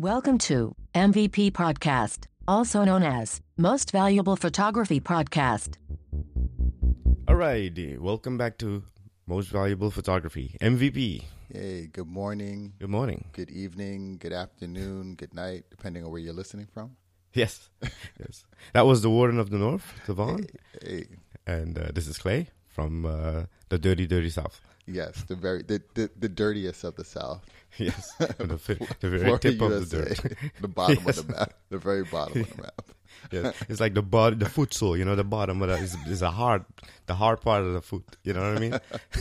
Welcome to MVP Podcast, also known as Most Valuable Photography Podcast. Alrighty, welcome back to Most Valuable Photography, MVP. Hey, good morning. Good morning. Good evening, good afternoon, good night, depending on where you're listening from. Yes, yes. That was the Warden of the North, Devon. Hey. And this is Clay from the Dirty, Dirty South. Yes, the dirtiest of the South. Yes, the very Florida, tip of USA, the dirt. the bottom Yes. of the map, the very bottom of the map. Yes, it's like the body, the foot sole. You know, the bottom of that is the hard part of the foot. You know what I mean?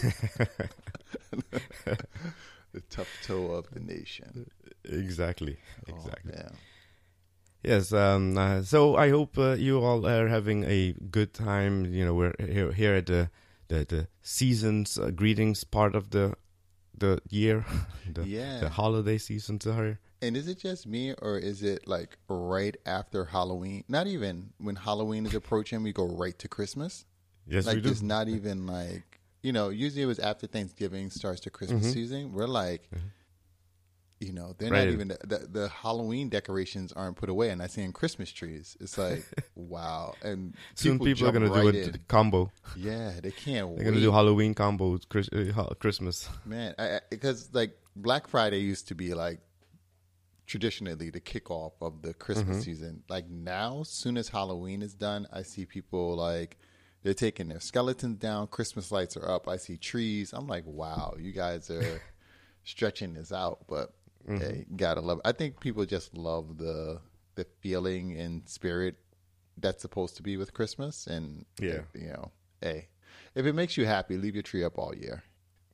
The tough toe of the nation. Exactly. Oh, man. Yes. So I hope you all are having a good time. You know, we're here at the seasons greetings part of the year, the holiday seasons are here. And is it just me, or is it like right after Halloween? Not even when Halloween is approaching, we go right to Christmas. Yes, like we do. It's not even like, usually it was after Thanksgiving starts the Christmas season. We're like, they're Right. not even, the Halloween decorations aren't put away, and I see in Christmas trees. It's like, wow. And Soon people are jump going to right do a in. combo. Yeah, they can't wait. They're going to do Halloween combo with Christmas. Man, because like Black Friday used to be like traditionally the kickoff of the Christmas season. Like now, soon as Halloween is done, I see people like they're taking their skeletons down. Christmas lights are up. I see trees. I'm like, wow, you guys are stretching this out. But hey, gotta love it. I think people just love the feeling and spirit that's supposed to be with Christmas. And hey, if it makes you happy, leave your tree up all year.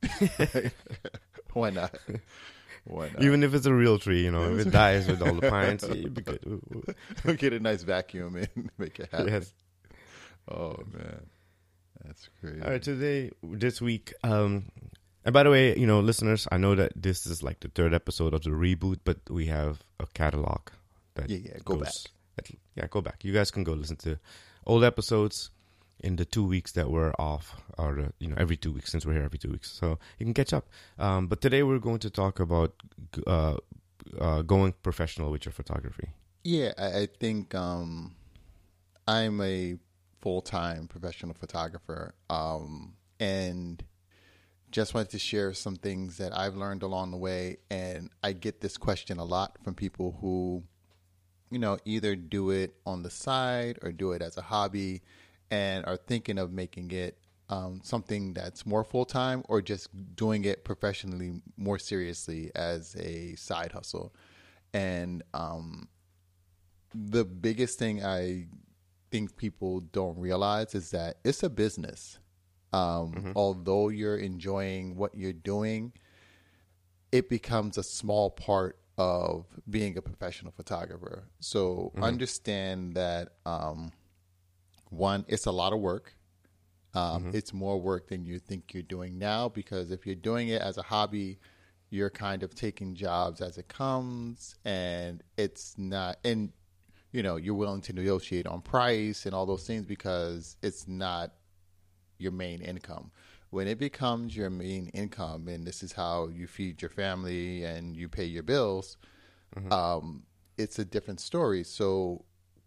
Why not? Why not? Even if it's a real tree, if it dies with all the pines, you'd be good. Ooh. Get a nice vacuum and make it happen. Yes. Oh man, that's crazy. All right, this week, and by the way, listeners, I know that this is like the third episode of the reboot, but we have a catalog that go back. Go back. You guys can go listen to old episodes in the 2 weeks that we're off, or every 2 weeks, since we're here every 2 weeks, so you can catch up. But today we're going to talk about going professional with your photography. Yeah, I think I'm a full-time professional photographer, and just wanted to share some things that I've learned along the way. And I get this question a lot from people who, either do it on the side or do it as a hobby, and are thinking of making it something that's more full-time, or just doing it professionally more seriously as a side hustle. And the biggest thing I think people don't realize is that it's a business. Although you're enjoying what you're doing, it becomes a small part of being a professional photographer. So understand that one, it's a lot of work. It's more work than you think you're doing now, because if you're doing it as a hobby, you're kind of taking jobs as it comes, and it's not, and you're willing to negotiate on price and all those things because it's not your main income. When it becomes your main income, and this is how you feed your family and you pay your bills, it's a different story. So,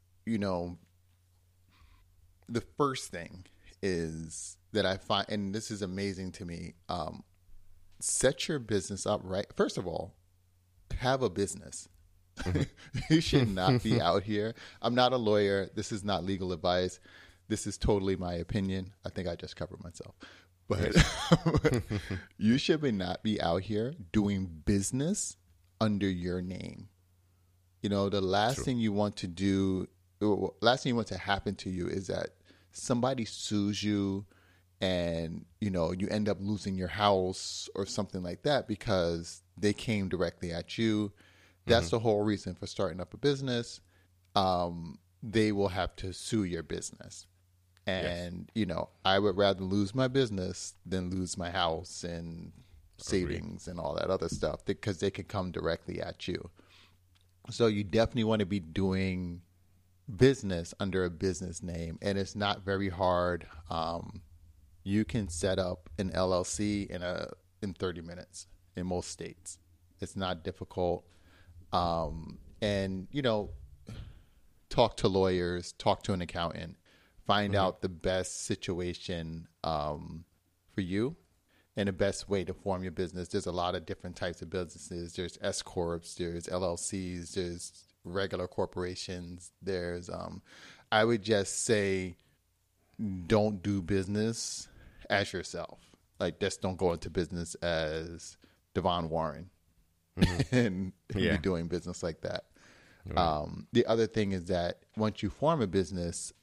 the first thing is that I find, and this is amazing to me, set your business up right. First of all, have a business. You should not be out here. I'm not a lawyer. This is not legal advice. This is totally my opinion. I think I just covered myself. But you should not be out here doing business under your name. The last thing you want to do, last thing you want to happen to you is that somebody sues you and, you end up losing your house or something like that because they came directly at you. That's the whole reason for starting up a business. They will have to sue your business. And, I would rather lose my business than lose my house and savings and all that other stuff, because they could come directly at you. So you definitely want to be doing business under a business name, and it's not very hard. You can set up an LLC in 30 minutes in most states. It's not difficult. And, talk to lawyers, talk to an accountant, find out the best situation for you and the best way to form your business. There's a lot of different types of businesses. There's S corps, there's LLCs, there's regular corporations. There's I would just say, don't do business as yourself. Like, just don't go into business as Devon Warren and be doing business like that. Right. The other thing is that once you form a business,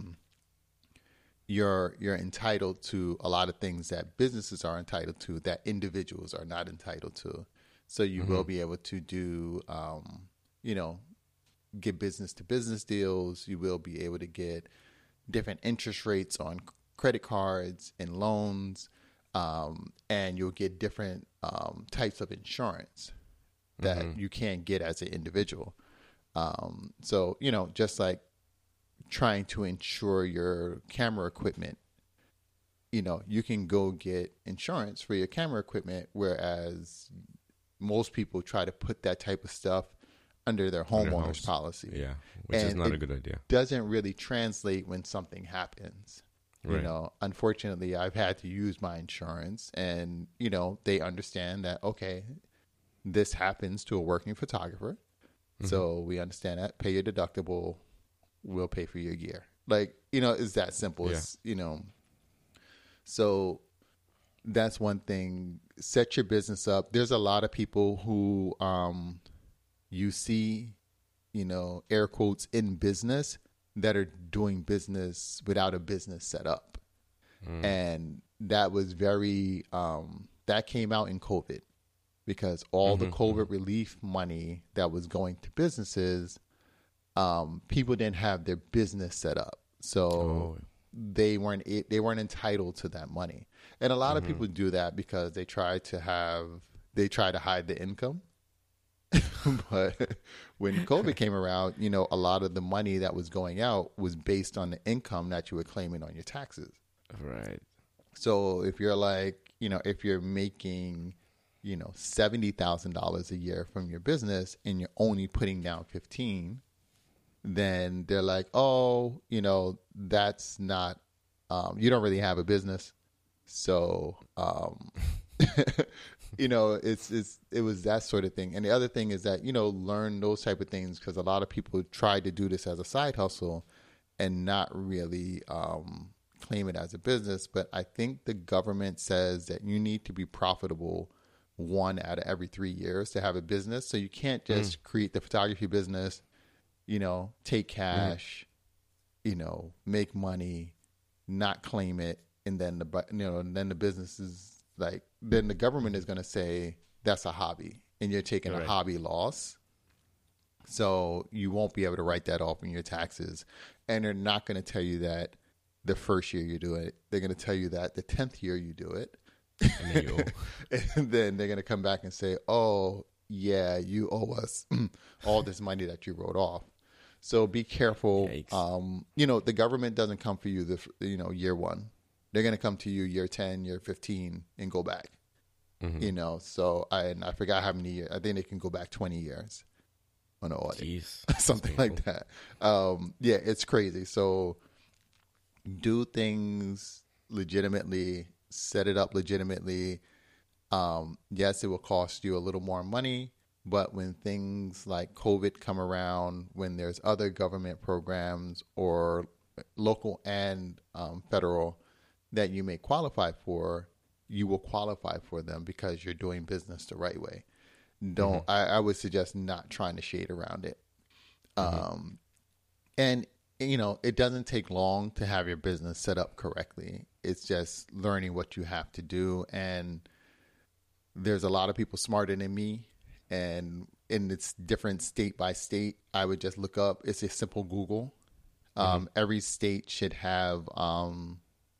you're entitled to a lot of things that businesses are entitled to that individuals are not entitled to. So you will be able to do, get business to business deals. You will be able to get different interest rates on credit cards and loans, and you'll get different types of insurance that you can't get as an individual. So, just like trying to insure your camera equipment, you can go get insurance for your camera equipment, whereas most people try to put that type of stuff under their homeowner's policy. Yeah, which is not a good idea. Doesn't really translate when something happens. Right. Unfortunately, I've had to use my insurance, and, they understand that, okay, this happens to a working photographer. So we understand that. Pay your deductible. We'll pay for your gear. Like, it's that simple. Yeah. It's, so that's one thing. Set your business up. There's a lot of people who you see, air quotes, in business that are doing business without a business set up. And that was very, that came out in COVID. Because all the COVID relief money that was going to businesses, people didn't have their business set up, so they weren't entitled to that money. And a lot of people do that because they try to hide the income. But when COVID came around, a lot of the money that was going out was based on the income that you were claiming on your taxes. Right. So if you're if you're making $70,000 a year from your business and you're only putting down 15, then they're like, oh, that's not, you don't really have a business. So, it was that sort of thing. And the other thing is that, learn those type of things, because a lot of people try to do this as a side hustle and not really claim it as a business. But I think the government says that you need to be profitable 1 out of every 3 years to have a business. So you can't just create the photography business, take cash, make money, not claim it, and then the business is like, then the government is going to say that's a hobby, and you're taking a hobby loss. So you won't be able to write that off in your taxes, and they're not going to tell you that the first year you do it. They're going to tell you that the 10th year you do it. And then they're going to come back and say, oh, yeah, you owe us all this money that you wrote off. So be careful. The government doesn't come for you, year 1. They're going to come to you year 10, year 15, and go back. So I forgot how many years. I think they can go back 20 years on an audit. Jeez, something like that. It's crazy. So do things legitimately. Set it up legitimately. Yes, it will cost you a little more money, but when things like COVID come around, when there's other government programs or local and federal that you may qualify for, you will qualify for them because you're doing business the right way. I would suggest not trying to shade around it. And it doesn't take long to have your business set up correctly. It's just learning what you have to do. And there's a lot of people smarter than me. And it's different state by state. I would just look up. It's a simple Google. Every state should have, a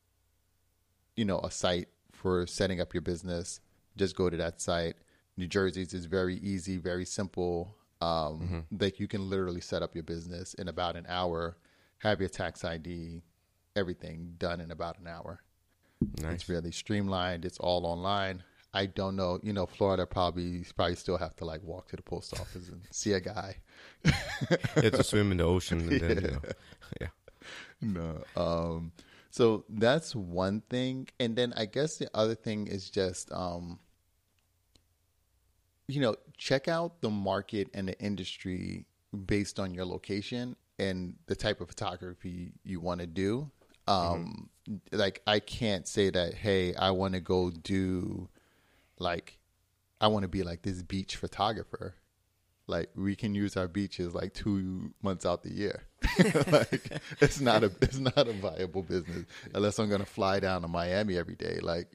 site for setting up your business. Just go to that site. New Jersey's is very easy, very simple. Like you can literally set up your business in about an hour. Have your tax ID, everything done in about an hour. Nice. It's really streamlined. It's all online. I don't know. Florida probably still have to like walk to the post office and see a guy. You have to swim in the ocean and then, yeah. No. So that's one thing. And then I guess the other thing is just, check out the market and the industry based on your location and the type of photography you want to do. Like I can't say that, hey, I want to go do like, I want to be like this beach photographer. Like we can use our beaches like 2 months out the year. Like it's not a viable business unless I'm going to fly down to Miami every day. Like,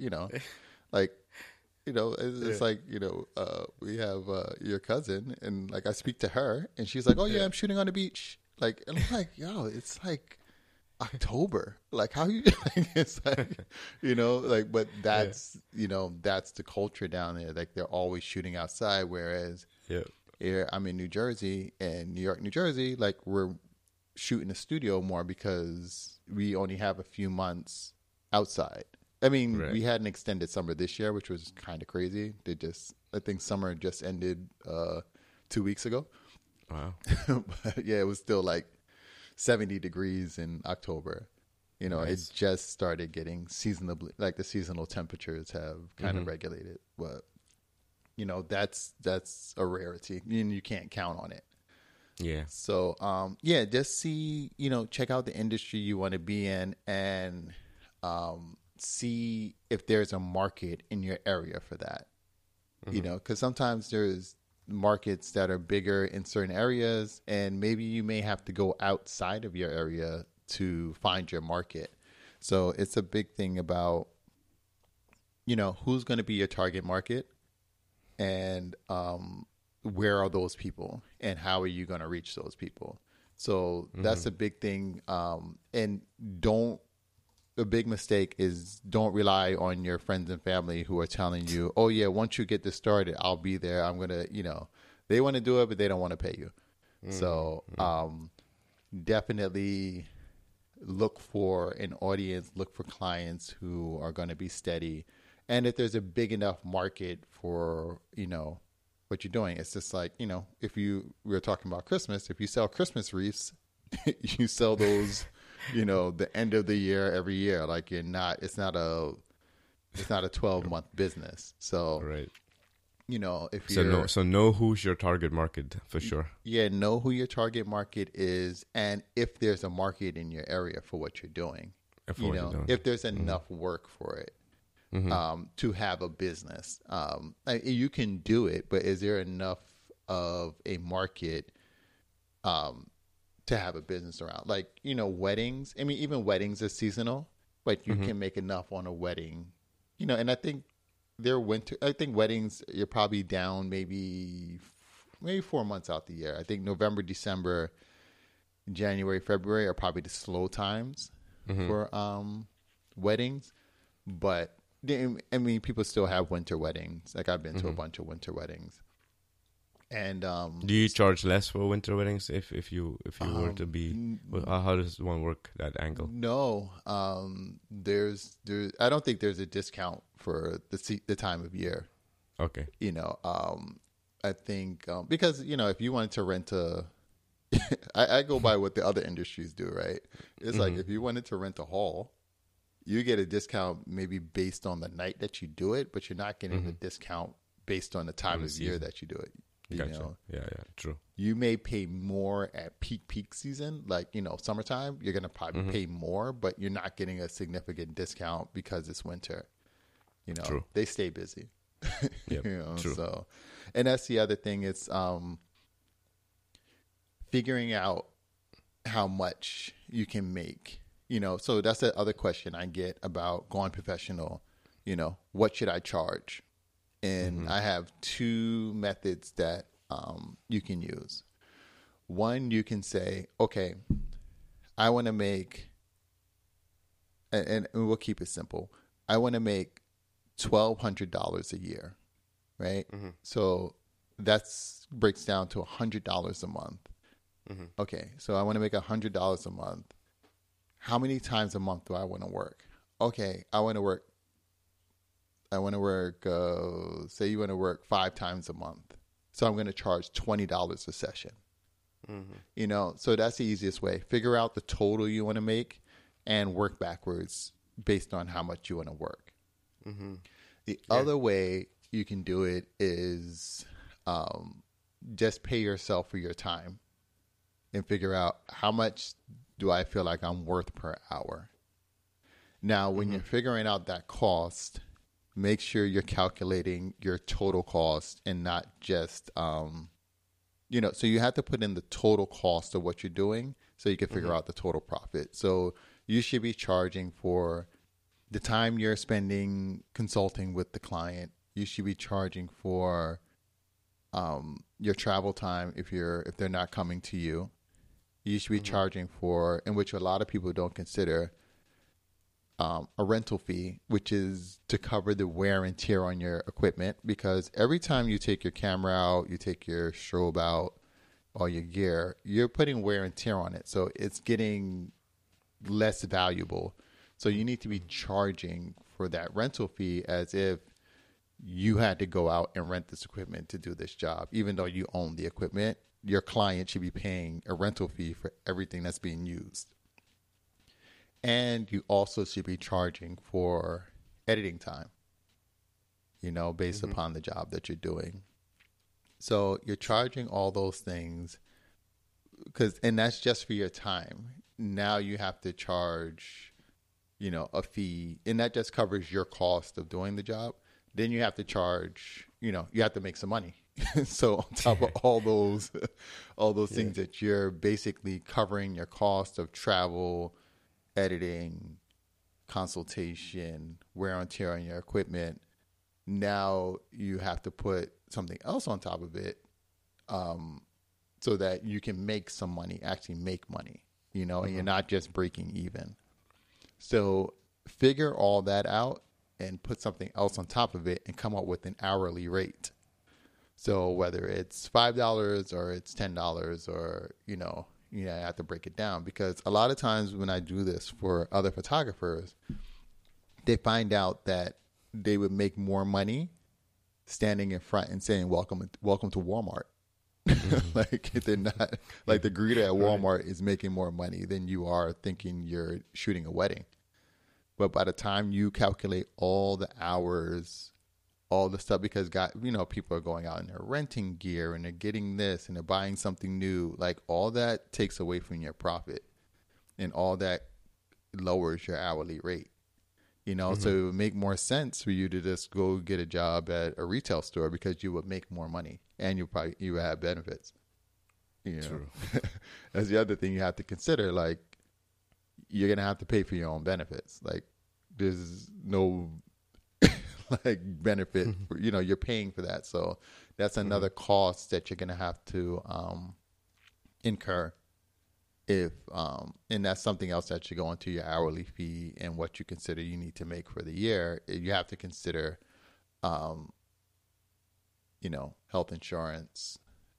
it's like, we have your cousin and like I speak to her and she's like, oh yeah, I'm shooting on the beach. Like, and I'm like, yo, it's like October. Like how you, like, it's like, but that's, that's the culture down there. Like they're always shooting outside. Whereas here I'm in New Jersey and New York, New Jersey, like we're shooting the studio more because we only have a few months outside. I mean, we had an extended summer this year, which was kind of crazy. I think summer just ended 2 weeks ago. Wow. But yeah, it was still like 70 degrees in October. Nice. It just started getting the seasonal temperatures have kind of regulated. But, that's a rarity and you can't count on it. Yeah. So, just see, check out the industry you want to be in and, see if there's a market in your area for that, because sometimes there's markets that are bigger in certain areas and maybe you may have to go outside of your area to find your market. So it's a big thing about, who's going to be your target market and where are those people and how are you going to reach those people? So that's a big thing. And a big mistake is don't rely on your friends and family who are telling you, oh yeah, once you get this started, I'll be there. I'm going to, they want to do it, but they don't want to pay you. So definitely look for an audience, look for clients who are going to be steady. And if there's a big enough market for, what you're doing, it's just like, if we were talking about Christmas, if you sell Christmas wreaths, you sell those the end of the year every year. Like it's not a 12-month business. So right. If you know who's your target market for sure. Yeah, know who your target market is, and if there's a market in your area for what you're doing. If there's enough work for it to have a business. You can do it, but is there enough of a market to have a business around? Like, weddings. I mean, even weddings are seasonal, but you can make enough on a wedding, and I think weddings, you're probably down maybe 4 months out the year. I think November, December, January, February are probably the slow times for weddings. But I mean, people still have winter weddings. Like I've been to a bunch of winter weddings. And do you charge less for winter weddings if you were to be? How does one work that angle? No, there's I don't think there's a discount for the time of year. Okay. I think because if you wanted to rent I go by what the other industries do, right? It's like if you wanted to rent a hall, you get a discount maybe based on the night that you do it, but you're not getting a discount based on the time of year that you do it. Gotcha. Yeah, true. You may pay more at peak season, like, summertime, you're going to probably pay more, but you're not getting a significant discount because it's winter. True. They stay busy. Yep, true. So, and that's the other thing. It's figuring out how much you can make, so that's the other question I get about going professional. What should I charge? And I have two methods that you can use. One, you can say, okay, I want to make, and we'll keep it simple. I want to make $1,200 a year, right? So that's breaks down to $100 a month. Okay, so I want to make $100 a month. How many times a month do I want to work? Okay, I want to work I want to work, say you want to work 5 times a month. So I'm going to charge $20 a session. You know, so that's the easiest way. Figure out the total you want to make and work backwards based on how much you want to work. The other way you can do it is just pay yourself for your time and figure out how much do I feel like I'm worth per hour. Now, when you're figuring out that cost, make sure you're calculating your total cost and not just, you know, so you have to put in the total cost of what you're doing so you can figure out the total profit. So you should be charging for the time you're spending consulting with the client. You should be charging for your travel time if they're not coming to you. You should be charging for, in which a lot of people don't consider, a rental fee, which is to cover the wear and tear on your equipment. Because every time you take your camera out, you take your strobe out, all your gear, you're putting wear and tear on it. So it's getting less valuable. So you need to be charging for that rental fee as if you had to go out and rent this equipment to do this job. Even though you own the equipment, your client should be paying a rental fee for everything that's being used. And you also should be charging for editing time, you know, based upon the job that you're doing. So you're charging all those things and that's just for your time. Now you have to charge, you know, a fee, and that just covers your cost of doing the job. Then you have to charge, you know, you have to make some money. So on top of all those things that you're basically covering your cost of travel, editing, consultation, wear and tear on your equipment. Now you have to put something else on top of it, so that you can make some money, actually make money, you know, and you're not just breaking even. So figure all that out and put something else on top of it and come up with an hourly rate. So whether it's $5 or it's $10 or, you know, I have to break it down, because a lot of times when I do this for other photographers, they find out that they would make more money standing in front and saying, welcome to Walmart. Like they're not, like the greeter at Walmart is making more money than you are thinking you're shooting a wedding. But by the time you calculate all the hours, all the stuff, because people are going out and they're renting gear and they're getting this and they're buying something new, like all that takes away from your profit, and all that lowers your hourly rate. You know, so it would make more sense for you to just go get a job at a retail store, because you would make more money and you would have benefits. You know, true. That's the other thing you have to consider. Like, you're going to have to pay for your own benefits. Like, there's no like benefit, you're paying for that. So that's another cost that you're going to have to incur. And that's something else that should go into your hourly fee and what you consider you need to make for the year. You have to consider, health insurance,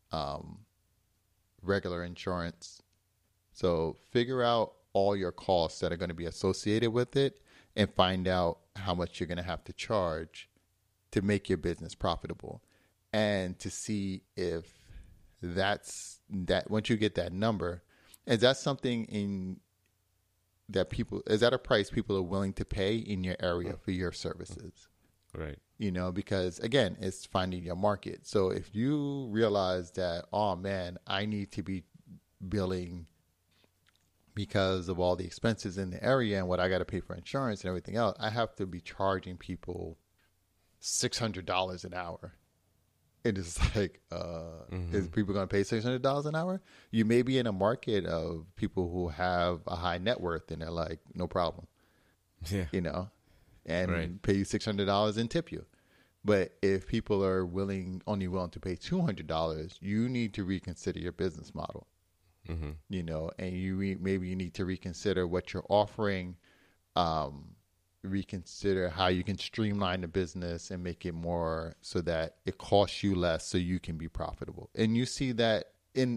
regular insurance. So figure out all your costs that are going to be associated with it and find out how much you're going to have to charge to make your business profitable, and to see if once you get that number, is that something is that a price people are willing to pay in your area for your services? Right. Because again, it's finding your market. So if you realize that, oh man, I need to be billing because of all the expenses in the area and what I got to pay for insurance and everything else, I have to be charging people $600 an hour. It is like, is people going to pay $600 an hour? You may be in a market of people who have a high net worth and they're like, no problem. Yeah. And pay you $600 and tip you. But if people are only willing to pay $200, you need to reconsider your business model. And maybe you need to reconsider what you're offering, reconsider how you can streamline the business and make it more so that it costs you less so you can be profitable. And you see that the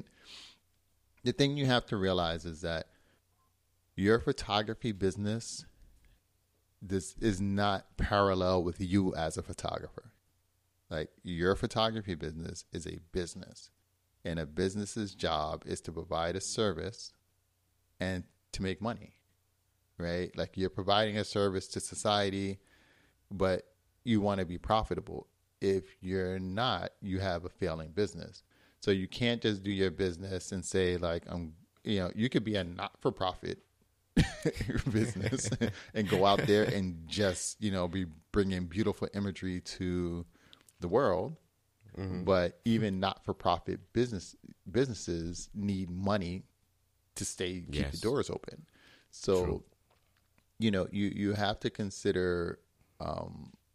thing you have to realize is that your photography business this is not parallel with you as a photographer. Like, your photography business is a business, and a business's job is to provide a service and to make money, right? Like, you're providing a service to society, but you want to be profitable. If you're not, you have a failing business. So you can't just do your business and say, like, you could be a not-for-profit business and go out there and just, be bringing beautiful imagery to the world. Mm-hmm. But even not-for-profit businesses need money to keep the doors open. So, true. You have to consider, how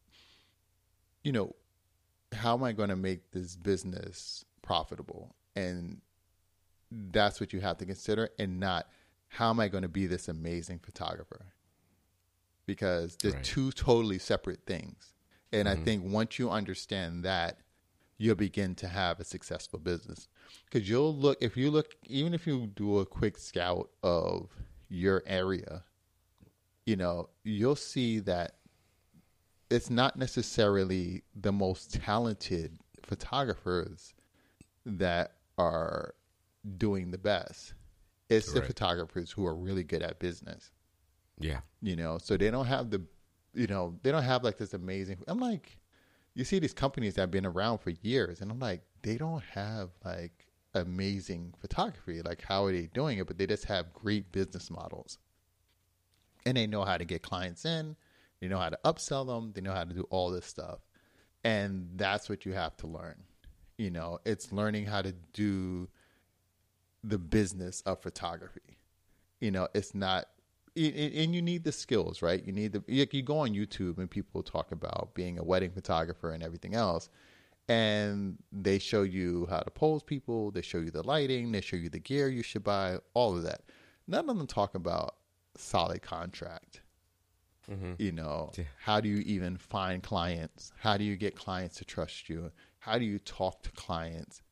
am I going to make this business profitable? And that's what you have to consider, and not how am I going to be this amazing photographer? Because they're two totally separate things. And I think once you understand that, you'll begin to have a successful business. Because even if you do a quick scout of your area, you'll see that it's not necessarily the most talented photographers that are doing the best. It's the photographers who are really good at business. Yeah. So they don't have they don't have like this amazing, I'm like, you see these companies that have been around for years, and I'm like, they don't have like amazing photography. Like, how are they doing it? But they just have great business models. And they know how to get clients in. They know how to upsell them. They know how to do all this stuff. And that's what you have to learn. It's learning how to do the business of photography. It's not, and you need the skills, right? You go on YouTube and people talk about being a wedding photographer and everything else. And they show you how to pose people. They show you the lighting. They show you the gear you should buy, all of that. None of them talk about solid contract. Mm-hmm. How do you even find clients? How do you get clients to trust you? How do you talk to clients?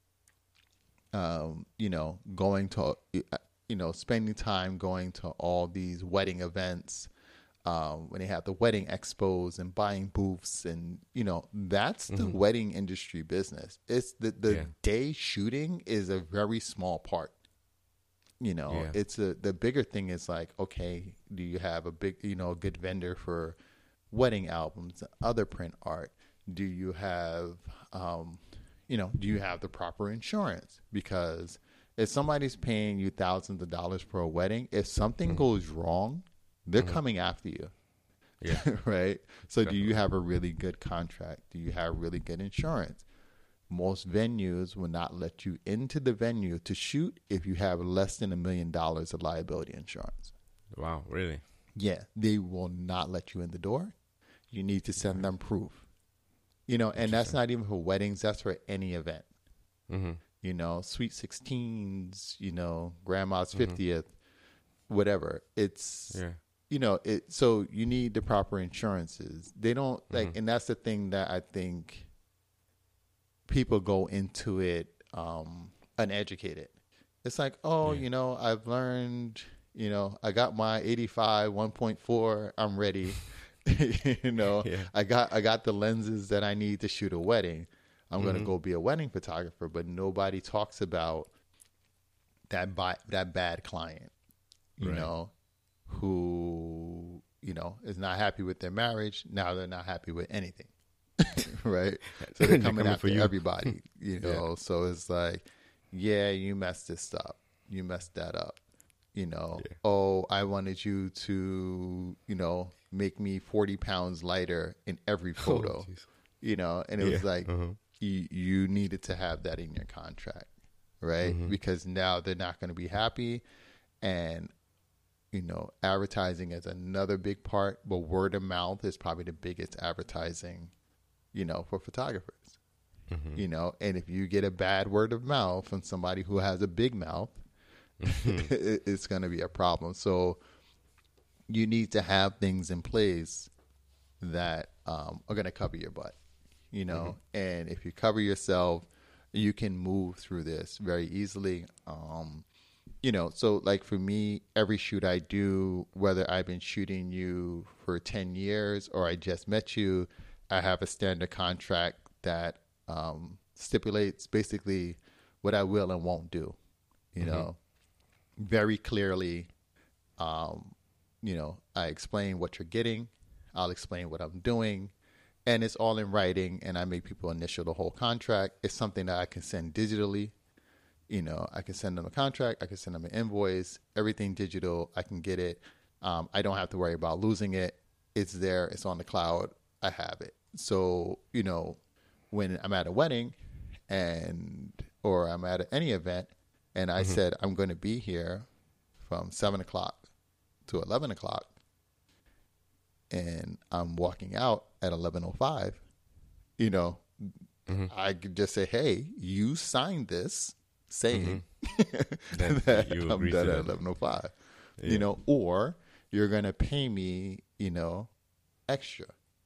Going to, spending time going to all these wedding events, when they have the wedding expos and buying booths, and, that's the wedding industry business. It's the day shooting is a very small part. It's the bigger thing is like, okay, do you have a big, good vendor for wedding albums, other print art? Do you have, do you have the proper insurance? Because if somebody's paying you thousands of dollars for a wedding, if something goes wrong, they're coming after you. Yeah. Right. So definitely. Do you have a really good contract? Do you have really good insurance? Most venues will not let you into the venue to shoot if you have less than $1 million of liability insurance. Wow, really? Yeah, they will not let you in the door. You need to send them proof. And that's not even for weddings. That's for any event. Mm-hmm. Sweet 16s, grandma's 50th, whatever. It's, so you need the proper insurances. They don't and that's the thing that I think people go into it uneducated. It's like, I've learned, I got my 85 1.4, I'm ready. I got the lenses that I need to shoot a wedding. I'm going to go be a wedding photographer, but nobody talks about that bad client, who, is not happy with their marriage. Now they're not happy with anything. Right. So they're coming after everybody, so it's like, you messed this up. You messed that up. Oh, I wanted you to, make me 40 pounds lighter in every photo, and it was like, you needed to have that in your contract, right? Because now they're not going to be happy. And, advertising is another big part, but word of mouth is probably the biggest advertising, for photographers, and if you get a bad word of mouth from somebody who has a big mouth, it's going to be a problem. So you need to have things in place that are going to cover your butt, and if you cover yourself, you can move through this very easily. So like for me, every shoot I do, whether I've been shooting you for 10 years or I just met you, I have a standard contract that stipulates basically what I will and won't do, very clearly. I explain what you're getting. I'll explain what I'm doing. And it's all in writing, and I make people initial the whole contract. It's something that I can send digitally. I can send them a contract. I can send them an invoice, everything digital. I can get it. I don't have to worry about losing it. It's there. It's on the cloud. I have it. So, when I'm at a wedding or I'm at any event and I said, I'm going to be here from 7 o'clock to 11 o'clock and I'm walking out at 11:05, I could just say, hey, you signed this saying that I'm done at 11:05, or you're going to pay me, extra,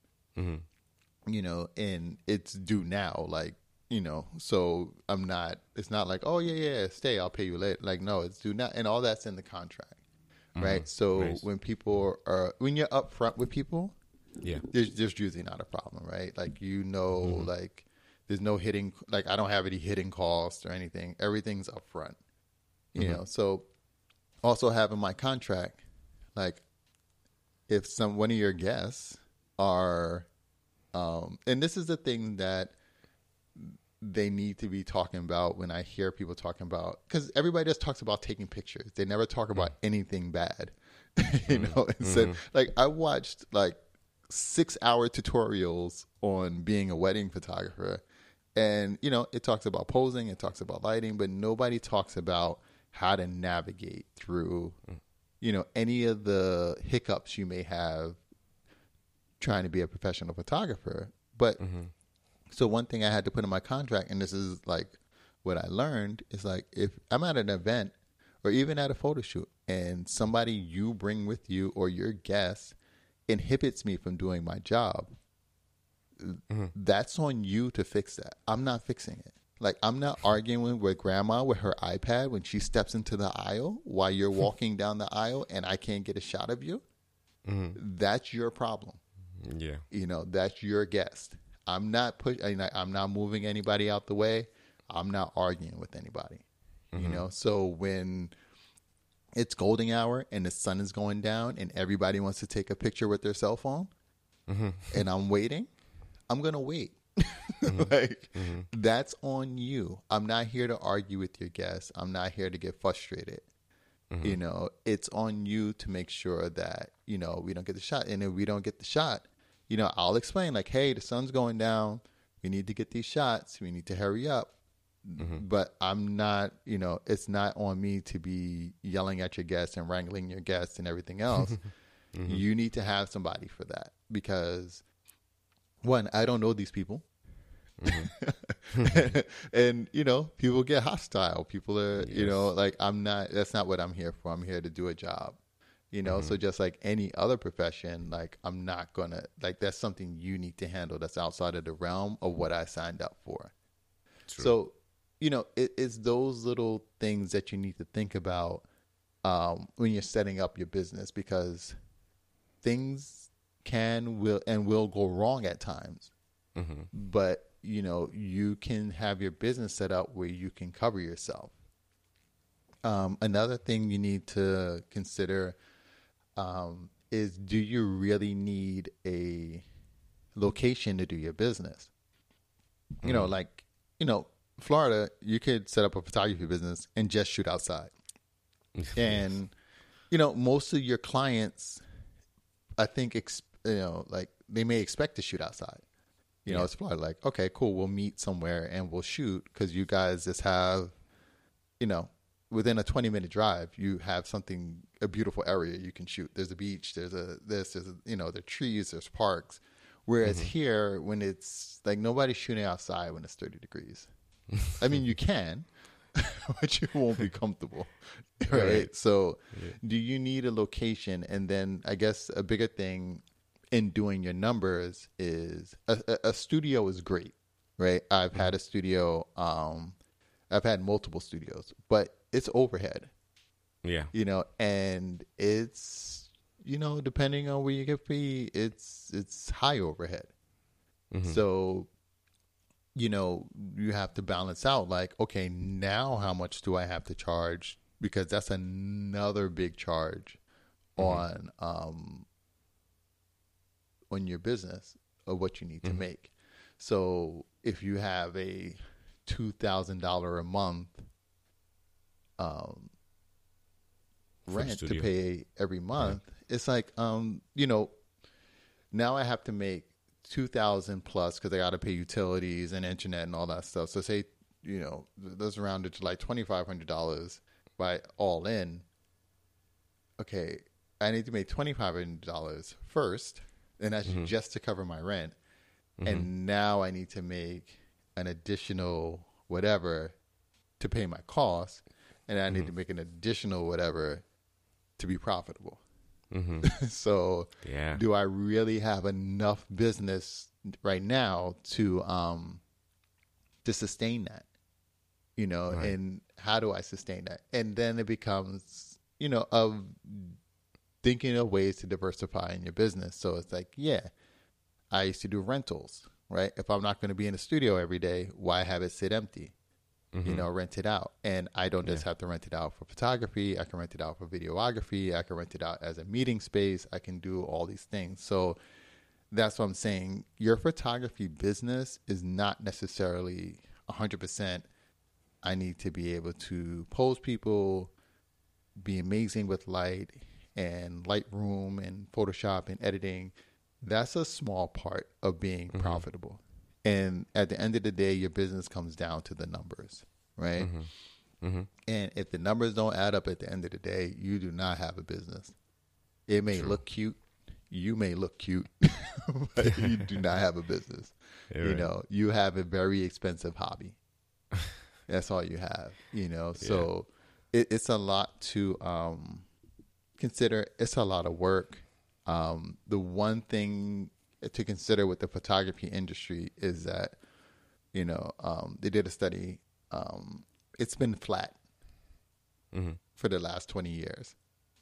and it's due now. Like, so it's not like, oh yeah, stay, I'll pay you later. Like, no, it's due now. And all that's in the contract. Right. So Nice. when you're upfront with people, there's usually not a problem. Right. Like, like there's no hitting, like I don't have any hidden costs or anything. Everything's upfront, so also having my contract, like if one of your guests are, and this is the thing that they need to be talking about when I hear people talking about, because everybody just talks about taking pictures. They never talk about anything bad, Instead, like I watched like 6-hour tutorials on being a wedding photographer, and it talks about posing, it talks about lighting, but nobody talks about how to navigate through, any of the hiccups you may have trying to be a professional photographer. But so one thing I had to put in my contract, and this is like what I learned, is like if I'm at an event or even at a photo shoot and somebody you bring with you or your guest inhibits me from doing my job, that's on you to fix that. I'm not fixing it. Like, I'm not arguing with grandma with her iPad when she steps into the aisle while you're walking down the aisle and I can't get a shot of you. That's your problem. Yeah. That's your guest. I'm not I'm not moving anybody out the way. I'm not arguing with anybody. So when it's golden hour and the sun is going down and everybody wants to take a picture with their cell phone and I'm waiting, I'm going to wait. That's on you. I'm not here to argue with your guests. I'm not here to get frustrated. It's on you to make sure that, we don't get the shot. And if we don't get the shot, I'll explain like, hey, the sun's going down. We need to get these shots. We need to hurry up. But I'm not, it's not on me to be yelling at your guests and wrangling your guests and everything else. You need to have somebody for that because, one, I don't know these people. And, people get hostile. People are, like that's not what I'm here for. I'm here to do a job. So just like any other profession, like I'm not going to, like that's something you need to handle that's outside of the realm of what I signed up for. True. So, it's those little things that you need to think about when you're setting up your business, because things will go wrong at times. But, you can have your business set up where you can cover yourself. Another thing you need to consider is, do you really need a location to do your business? Florida, you could set up a photography business and just shoot outside. And, most of your clients, I think, they may expect to shoot outside. It's Florida, like, okay, cool, we'll meet somewhere and we'll shoot because you guys just have, within a 20-minute drive, you have a beautiful area you can shoot. There's a beach, there are trees, there's parks. Whereas here, when it's like nobody's shooting outside when it's 30 degrees. I mean, you can, but you won't be comfortable, right? So do you need a location? And then I guess a bigger thing in doing your numbers is a studio is great, right? I've had a studio. I've had multiple studios, but it's overhead. Yeah. And it's, depending on where you get paid, it's high overhead. So, you have to balance out like, okay, now how much do I have to charge? Because that's another big charge on your business of what you need to make. So if you have a $2,000 a month rent to pay every month, it's like, now I have to make $2,000 plus because I got to pay utilities and internet and all that stuff. So say, let's round it to like $2,500 by all in. Okay, I need to make $2,500 first, and that's just to cover my rent. And now I need to make an additional whatever to pay my costs, and I need to make an additional whatever to be profitable. So do I really have enough business right now to sustain that? And how do I sustain that? And then it becomes, of thinking of ways to diversify in your business. So it's like, I used to do rentals, right? If I'm not going to be in the studio every day, why have it sit empty? Rent it out. And I don't just have to rent it out for photography. I can rent it out for videography. I can rent it out as a meeting space. I can do all these things. So that's what I'm saying. Your photography business is not necessarily 100%. I need to be able to pose people, be amazing with light and Lightroom and Photoshop and editing. That's a small part of being profitable. And at the end of the day, your business comes down to the numbers, right? And if the numbers don't add up at the end of the day, you do not have a business. It may look cute. You may look cute, but you do not have a business. You have a very expensive hobby. That's all you have, So it's a lot to consider. It's a lot of work. The one thing to consider with the photography industry is that, they did a study. It's been flat for the last 20 years.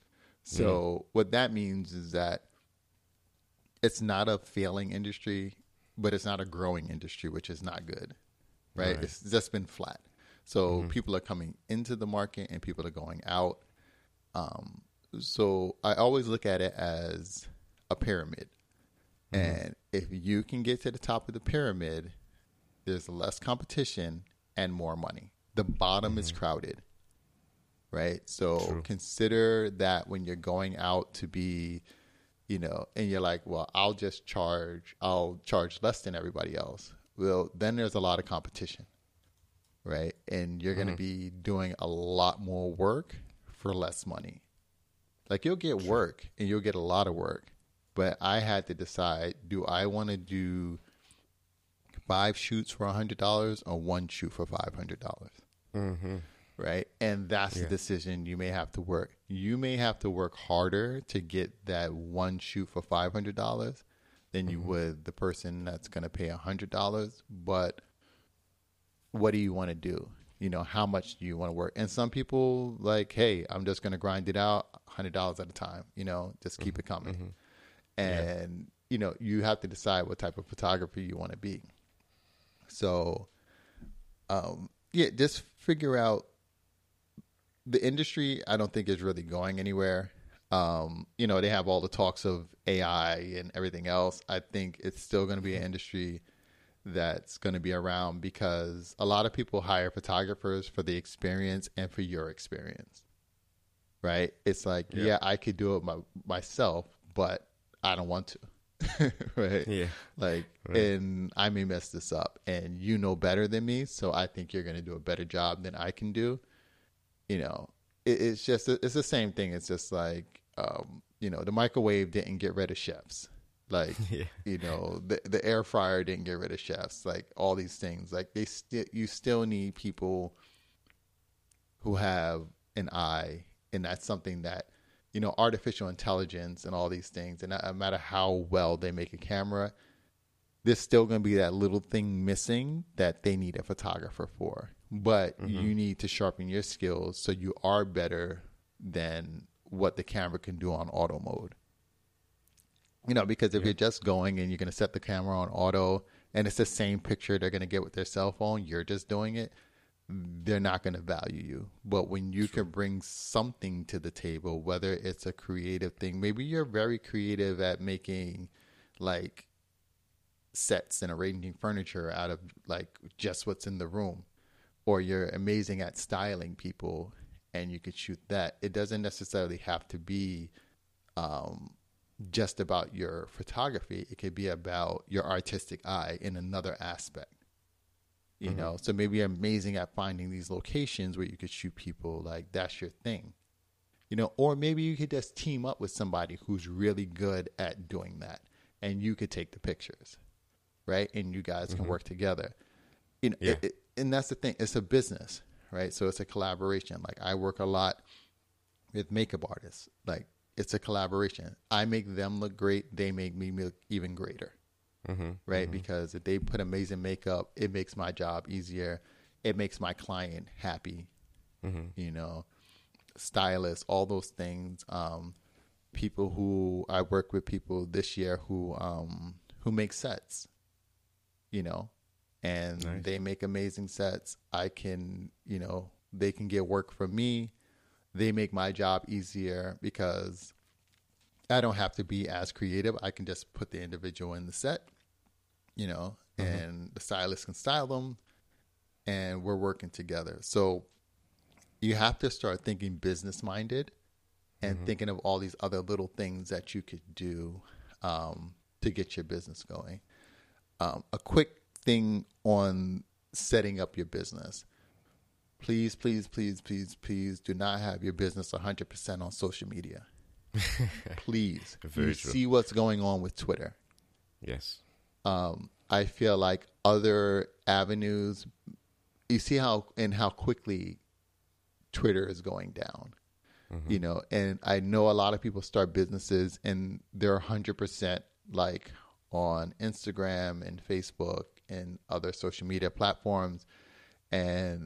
So what that means is that it's not a failing industry, but it's not a growing industry, which is not good, right? It's just been flat. So people are coming into the market and people are going out. So I always look at it as a pyramid. And if you can get to the top of the pyramid, there's less competition and more money. The bottom is crowded, right? So consider that when you're going out to be, and you're like, well, I'll charge less than everybody else. Well, then there's a lot of competition, right? And you're going to be doing a lot more work for less money. Like you'll get work and you'll get a lot of work. But I had to decide, do I want to do 5 shoots for $100 or 1 shoot for $500? Right? And that's the decision you may have to work. You may have to work harder to get that 1 shoot for $500 than you would the person that's going to pay $100. But what do you want to do? How much do you want to work? And some people like, hey, I'm just going to grind it out $100 at a time, just keep it coming. And, you have to decide what type of photographer you want to be. So, just figure out the industry. I don't think is really going anywhere. They have all the talks of AI and everything else. I think it's still going to be an industry that's going to be around because a lot of people hire photographers for the experience and for your experience, right? It's like, I could do it myself, but I don't want to, right? Yeah. And I may mess this up and you know better than me. So I think you're going to do a better job than I can do. It's the same thing. It's just like, the microwave didn't get rid of chefs. Like, the air fryer didn't get rid of chefs. Like all these things, like you still need people who have an eye. And that's something that, artificial intelligence and all these things, and no matter how well they make a camera, there's still going to be that little thing missing that they need a photographer for. But you need to sharpen your skills so you are better than what the camera can do on auto mode. You know, because if you're just going and you're going to set the camera on auto and it's the same picture they're going to get with their cell phone, you're just doing it, they're not going to value you. But when you can bring something to the table, whether it's a creative thing, maybe you're very creative at making like sets and arranging furniture out of like just what's in the room, or you're amazing at styling people and you could shoot that. It doesn't necessarily have to be just about your photography. It could be about your artistic eye in another aspect, you know? So maybe you're amazing at finding these locations where you could shoot people, like that's your thing, you know? Or maybe you could just team up with somebody who's really good at doing that and you could take the pictures, right? And you guys can work together. You know, and that's the thing. It's a business, right? So it's a collaboration. Like I work a lot with makeup artists. Like it's a collaboration. I make them look great. They make me look even greater, right? Because if they put amazing makeup, it makes my job easier. It makes my client happy, you know, stylists, all those things. People who I work with people this year who make sets, you know, and they make amazing sets. I can, you know, they can get work from me. They make my job easier because I don't have to be as creative. I can just put the individual in the set, you know, and the stylist can style them and we're working together. So you have to start thinking business minded and thinking of all these other little things that you could do to get your business going. A quick thing on setting up your business. Please, please, please, please, please do not have your business 100% on social media. Please. You see what's going on with Twitter. Yes. I feel like other avenues, you see how quickly Twitter is going down. You know, and I know a lot of people start businesses and they're 100% like on Instagram and Facebook and other social media platforms. And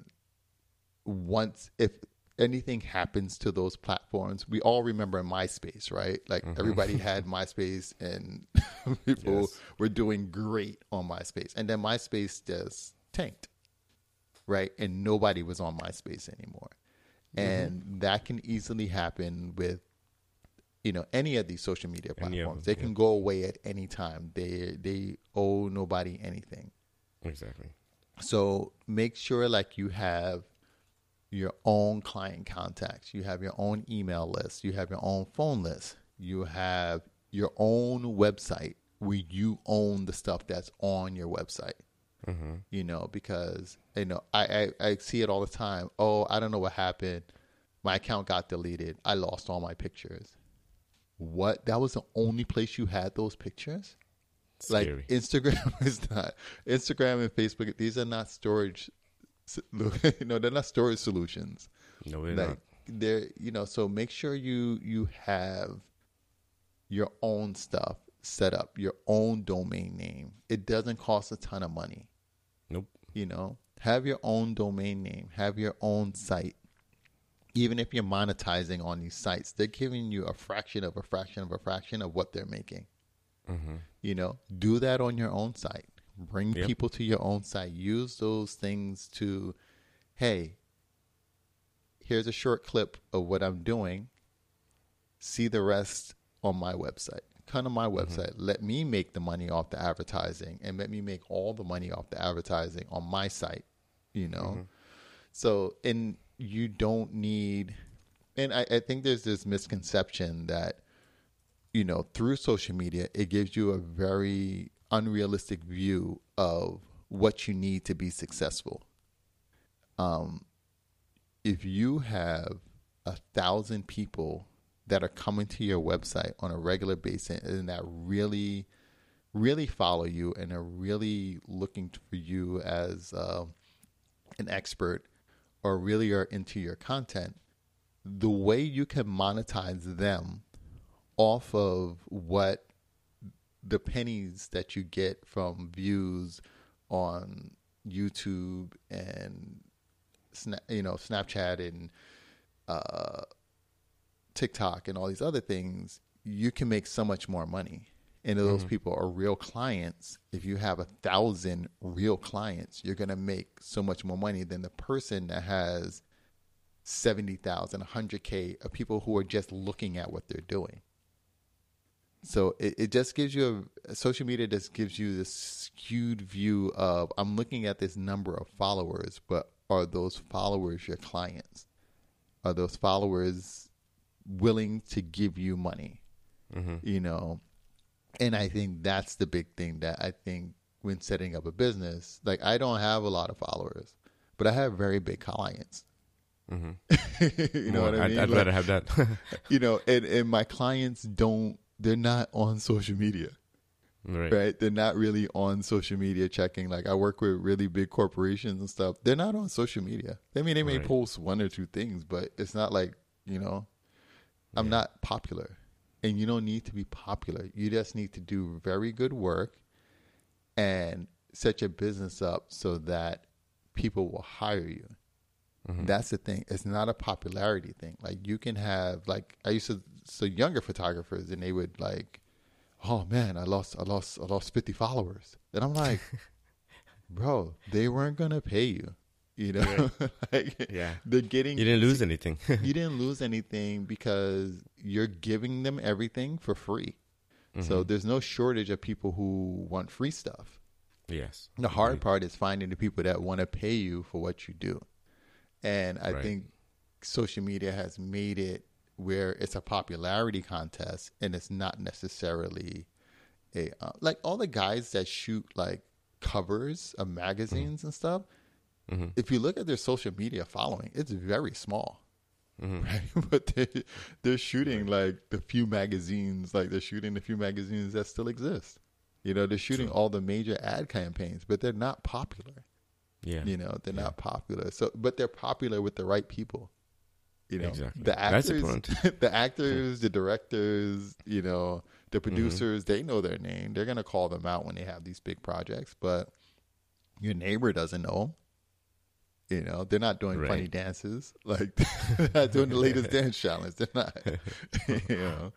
if anything happens to those platforms, we all remember MySpace, right? Like everybody had MySpace and people were doing great on MySpace. And then MySpace just tanked, right? And nobody was on MySpace anymore. And that can easily happen with, you know, any of these social media platforms. They can go away at any time. They owe nobody anything. Exactly. So make sure like you have your own client contacts. You have your own email list. You have your own phone list. You have your own website where you own the stuff that's on your website. You know, because, you know, I see it all the time. Oh, I don't know what happened. My account got deleted. I lost all my pictures. What? That was the only place you had those pictures? Scary. Like Instagram is not. Instagram and Facebook, these are not storage. You know, they're not storage solutions. No, they're like, not. They're, you know, so make sure you have your own stuff set up, your own domain name. It doesn't cost a ton of money. Nope. You know, have your own domain name, have your own site. Even if you're monetizing on these sites, they're giving you a fraction of a fraction of a fraction of what they're making. You know, do that on your own site. Bring people to your own site. Use those things to, hey, here's a short clip of what I'm doing. See the rest on my website. Come to my website. Let me make the money off the advertising and let me make all the money off the advertising on my site, you know? So, and you don't need, and I think there's this misconception that, you know, through social media, it gives you a very unrealistic view of what you need to be successful. If you have 1,000 people that are coming to your website on a regular basis and that really, really follow you and are really looking for you as an expert or really are into your content, the way you can monetize them off of what the pennies that you get from views on YouTube and Snapchat and TikTok and all these other things, you can make so much more money. And if those people are real clients, if you have 1,000 real clients, you're going to make so much more money than the person that has 70,000, 100K of people who are just looking at what they're doing. So it just gives you social media just gives you this skewed view of, I'm looking at this number of followers, but are those followers your clients? Are those followers willing to give you money? You know, and I think that's the big thing that I think when setting up a business, like I don't have a lot of followers, but I have very big clients. You know what I mean? I'd rather have that. You know, and my clients they're not on social media. Right? They're not really on social media checking. Like I work with really big corporations and stuff. They're not on social media. I mean, they may post one or two things, but it's not like, you know, I'm not popular. And you don't need to be popular. You just need to do very good work and set your business up so that people will hire you. That's the thing. It's not a popularity thing. Like you can have, like I used to, so younger photographers, and they would like, oh man, I lost 50 followers. And I'm like, bro, they weren't gonna pay you. You know, like, they're getting. You didn't lose anything. You didn't lose anything because you're giving them everything for free. So there's no shortage of people who want free stuff. Yes. The hard part is finding the people that want to pay you for what you do. And I think social media has made it where it's a popularity contest, and it's not necessarily a like all the guys that shoot like covers of magazines and stuff. If you look at their social media following, it's very small, right? But they're shooting like the few magazines, like they're shooting the few magazines that still exist. You know, they're shooting all the major ad campaigns, but they're not popular. You know, they're not popular. So, but they're popular with the right people. You know, the actors, the actors, the directors, you know, the producers, they know their name. They're going to call them out when they have these big projects, but your neighbor doesn't know. You know, they're not doing funny dances. Like, they're not doing the latest dance challenge. They're not, you know.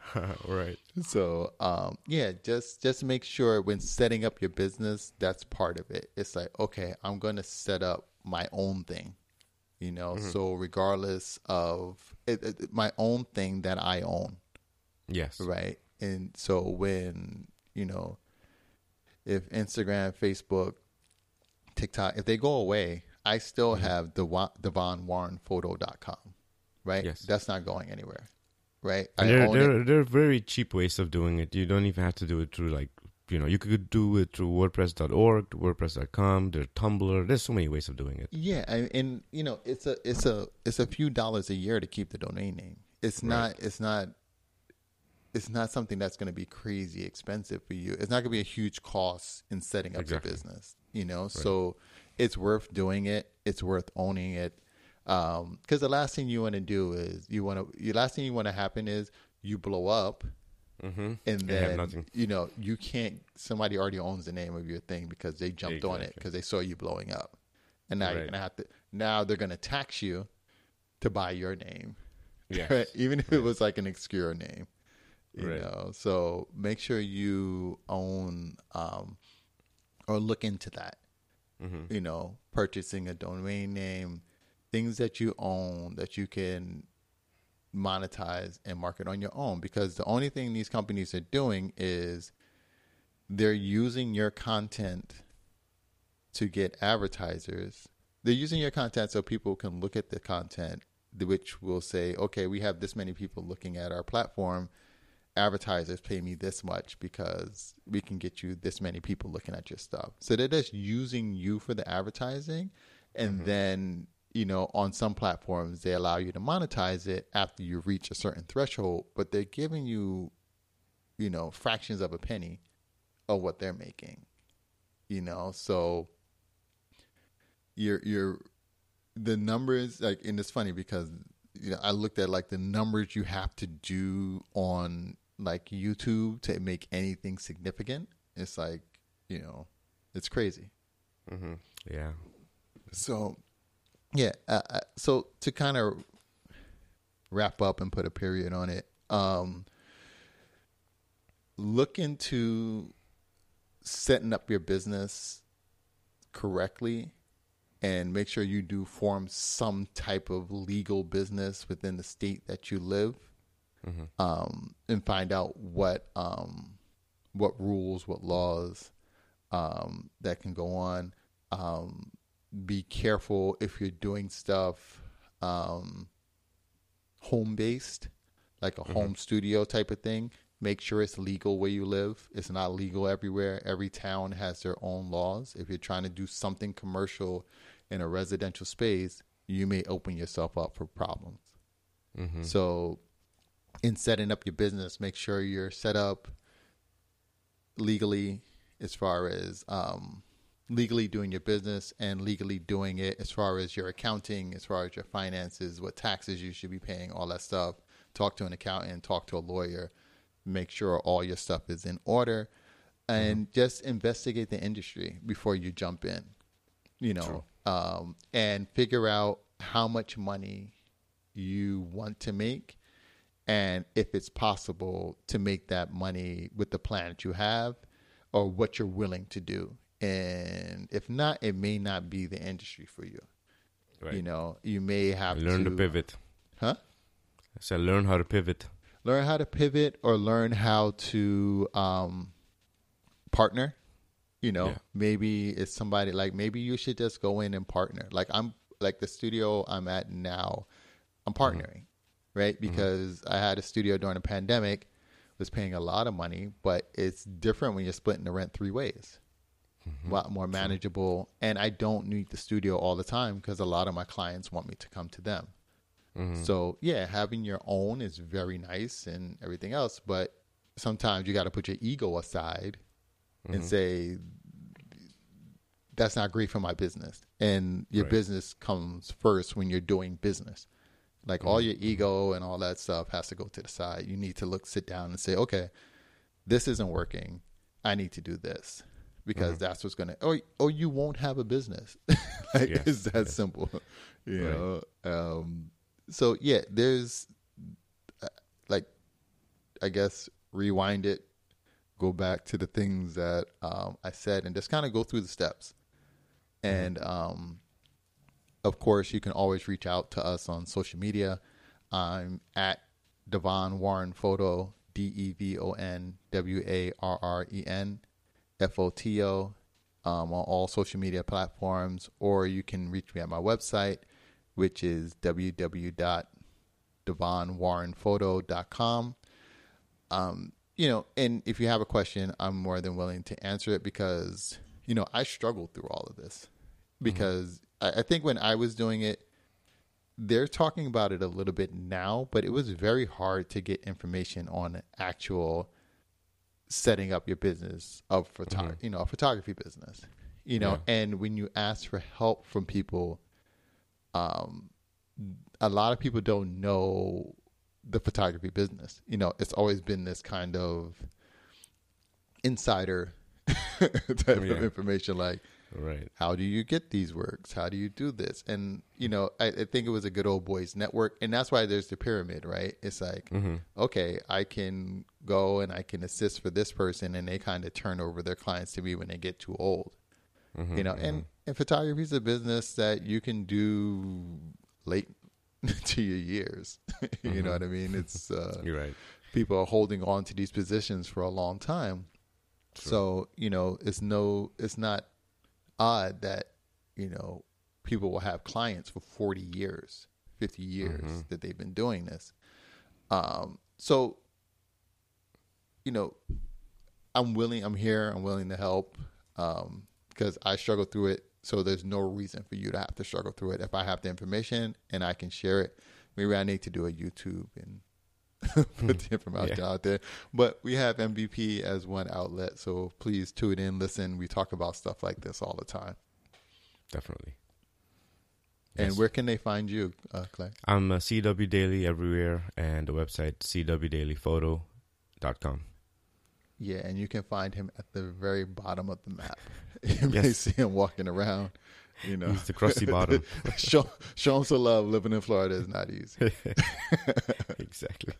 So, just make sure when setting up your business, that's part of it. It's like, okay, I'm going to set up my own thing, you know. So regardless of my own thing that I own. Yes. Right. And so when, you know, if Instagram, Facebook, TikTok, if they go away, I still have the DevonWarrenPhoto.com, right? Yes. That's not going anywhere, right? And there are very cheap ways of doing it. You don't even have to do it through like, you know, you could do it through WordPress.org, WordPress.com. There's Tumblr. There's so many ways of doing it. Yeah, and you know, it's a few dollars a year to keep the domain name. It's not something that's going to be crazy expensive for you. It's not going to be a huge cost in setting up your business, you know? So it's worth doing it. It's worth owning it. Because the last thing you want to do is last thing you want to happen is you blow up and then, you know, you can't, somebody already owns the name of your thing because they jumped on it because they saw you blowing up. And now you're going to have to, now they're going to tax you to buy your name. Yes. Right? Even if it was like an obscure name. You know, so make sure you own or look into that. You know, purchasing a domain name, things that you own that you can monetize and market on your own. Because the only thing these companies are doing is they're using your content to get advertisers. They're using your content so people can look at the content, which will say, okay, we have this many people looking at our platform. Advertisers pay me this much because we can get you this many people looking at your stuff. So they're just using you for the advertising. And then, you know, on some platforms, they allow you to monetize it after you reach a certain threshold, but they're giving you, you know, fractions of a penny of what they're making, you know? So the numbers, like, and it's funny because, you know, I looked at like the numbers you have to do on like YouTube to make anything significant. It's like, you know, it's crazy. Yeah. So, yeah. So to kind of wrap up and put a period on it. Look into setting up your business correctly and make sure you do form some type of legal business within the state that you live, and find out what rules, what laws that can go on. Be careful if you're doing stuff home-based, like a home studio type of thing. Make sure it's legal where you live. It's not legal everywhere. Every town has their own laws. If you're trying to do something commercial in a residential space, you may open yourself up for problems. So in setting up your business, make sure you're set up legally as far as legally doing your business and legally doing it as far as your accounting, as far as your finances, what taxes you should be paying, all that stuff. Talk to an accountant, talk to a lawyer. Make sure all your stuff is in order, and just investigate the industry before you jump in, and figure out how much money you want to make, and if it's possible to make that money with the plan that you have or what you're willing to do. And if not, it may not be the industry for you. Right. You may have learn to pivot. Huh? I said learn how to pivot. Learn how to pivot, or learn how to partner. Maybe it's somebody like, maybe you should just go in and partner. Like the studio I'm at now, I'm partnering, right? Because I had a studio during the pandemic, was paying a lot of money, but it's different when you're splitting the rent 3 ways. A lot more manageable. And I don't need the studio all the time because a lot of my clients want me to come to them. So, yeah, having your own is very nice and everything else, but sometimes you got to put your ego aside and say, that's not great for my business. And your business comes first when you're doing business. Like all your ego and all that stuff has to go to the side. You need to sit down and say, okay, this isn't working. I need to do this because that's what's going to, or you won't have a business. It's that simple, you know? So, yeah, there's, I guess, rewind it, go back to the things that I said, and just kind of go through the steps. And, of course, you can always reach out to us on social media. I'm at Devon Warren Photo, DEVON WARREN FOTO, on all social media platforms, or you can reach me at my website, which is www.devonwarrenphoto.com. And if you have a question, I'm more than willing to answer it because, I struggled through all of this because I think when I was doing it, they're talking about it a little bit now, but it was very hard to get information on actual setting up your business of photography, a photography business, and when you ask for help from people, a lot of people don't know the photography business. It's always been this kind of insider type of information, like, how do you get these works? How do you do this? And, I think it was a good old boys network. And that's why there's the pyramid, right? It's like, okay, I can go and I can assist for this person, and they kind of turn over their clients to me when they get too old. And photography is a business that you can do late to your years. You know what I mean? It's you're right. People are holding on to these positions for a long time. Sure. So, it's not odd that, people will have clients for 40 years, 50 years that they've been doing this. So, I'm willing to help, because I struggled through it. So there's no reason for you to have to struggle through it. If I have the information and I can share it, maybe I need to do a YouTube and put the information out there. But we have MVP as one outlet, so please tune in, listen. We talk about stuff like this all the time. Definitely. And where can they find you, Clay? I'm CW Daily everywhere, and the website cwdailyphoto.com. Yeah, and you can find him at the very bottom of the map. You may see him walking around You know, He's the crusty bottom. show him some love. Living in Florida is not easy. Exactly.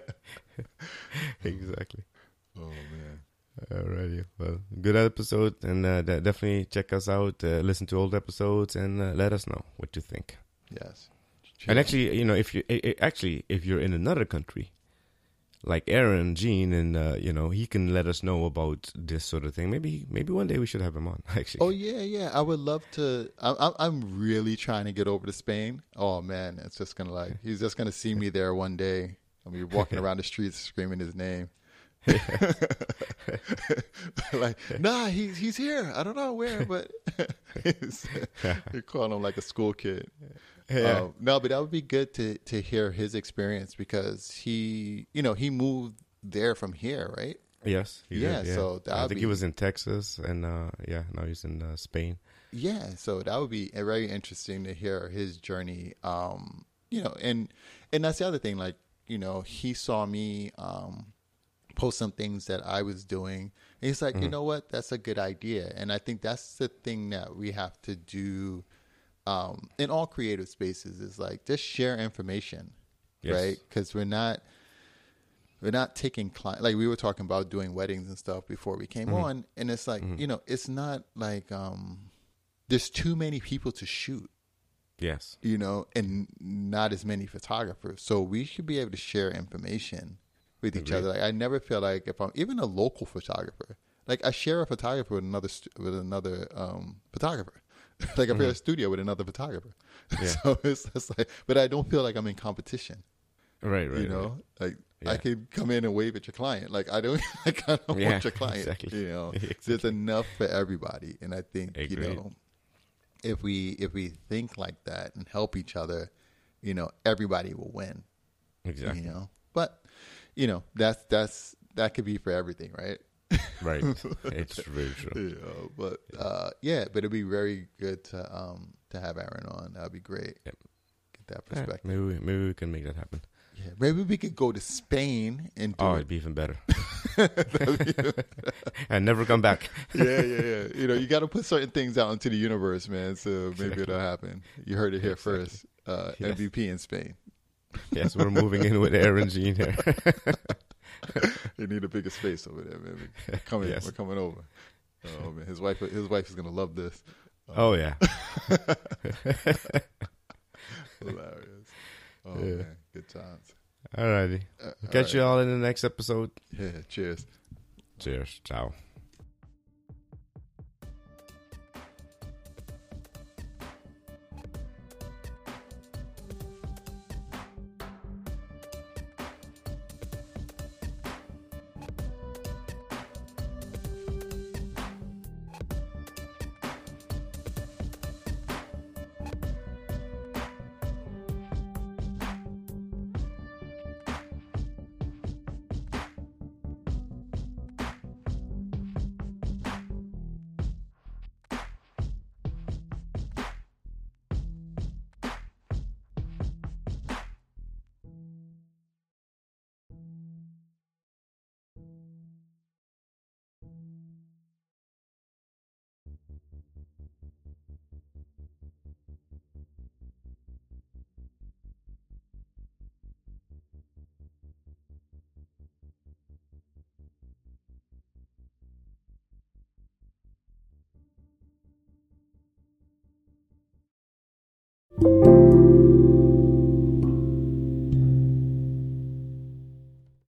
Exactly. Oh man. Alrighty. Well, good episode, and definitely check us out. Listen to old episodes, and let us know what you think. Yes. And actually, you know, if you're in another country, like Aaron, Gene, and you know, he can let us know about this sort of thing. Maybe one day we should have him on. Actually. Oh yeah. I would love to. I'm really trying to get over to Spain. Oh man, it's just gonna he's just gonna see me there one day. I'll be walking around the streets screaming his name. Like, nah, he's here. I don't know where, but you're calling him like a school kid. Yeah. No, but that would be good to hear his experience, because he moved there from here, right? Yes. He did, yeah. So I think he was in Texas, and now he's in Spain. Yeah, so that would be very interesting to hear his journey. You know, and that's the other thing. Like, you know, he saw me post some things that I was doing. And he's like, you know what? That's a good idea. And I think that's the thing that we have to do in all creative spaces, is like just share information, right? Because we're not taking clients. Like we were talking about doing weddings and stuff before we came on. And it's like, you know, it's not like there's too many people to shoot. Yes. You know, and not as many photographers. So we should be able to share information with each other. Like, I never feel like, if I'm even a local photographer, like I share a photographer with another photographer. Like I share a studio with another photographer. Yeah. So it's just like, but I don't feel like I'm in competition. Right. You know, like I could come in and wave at your client. Like I don't want your client. Exactly. You know, there's enough for everybody. And I think, you know, if we think like that and help each other, you know, everybody will win. Exactly. You know, but you know, that could be for everything, right? Right. It's very true. You know, but but it'd be very good to have Aaron on. That'd be great. Yep. Get that perspective. Yeah, maybe we can make that happen. Yeah, maybe we could go to Spain and do it'd be even better. And never come back. Yeah. You know, you got to put certain things out into the universe, man. So maybe it'll happen. You heard it here first. Yes. MVP in Spain. Yes, we're moving in with Aaron Gene here. You need a bigger space over there, man. We're coming over. Oh man, his wife is gonna love this. Oh yeah. Hilarious. Oh man, good times. Alrighty. Catch you all in the next episode. Yeah, cheers. Cheers. Ciao.